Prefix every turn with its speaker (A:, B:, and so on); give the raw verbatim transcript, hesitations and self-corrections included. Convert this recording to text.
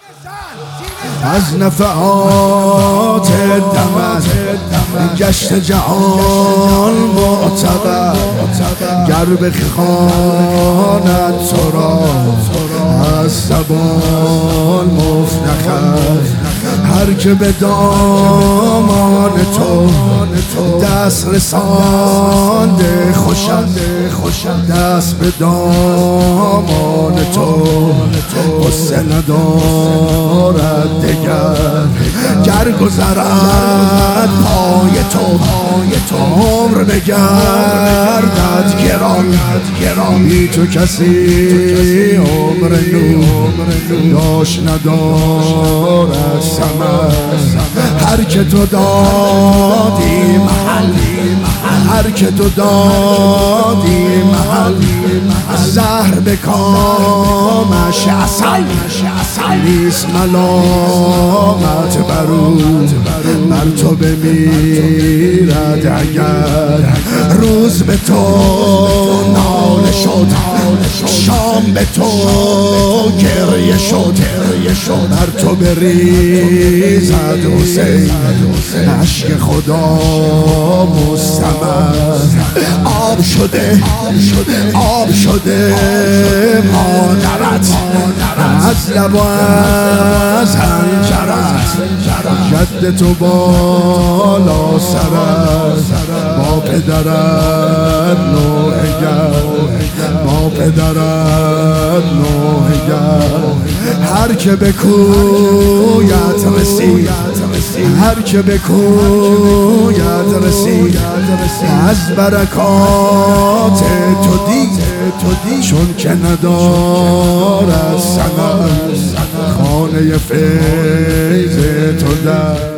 A: از نفحات دمت گشت جهان معتبر، گر بخواند تو را از زبان مفتخر. هر که به دامان تو دست رسانده خوشم، دست به دامان تو غصه ندارد دگر. گر گذرد پای تو عمر بگردد گران، بی تو کسی عمر نو داشت ندارد ثمر. هر که تو دادی محل، هر که تو دادی محل، زهر به کامش عسل نیست ملامت برو. بر تو بمیرد اگر روز به تو ناله شد، شام به تو گریه شد. بر تو بریزد حسین عشق خدا مستمر. آب شده آب شده مادرت از لب و از حنجرت. جد تو بالا سرت با پدرت نوحگر، با پدرت نوحگر. هر که به کویت رسید، هر که به کویت رسید، از برکات تو دید چون که ندارد ثمر. خانه فیض تو در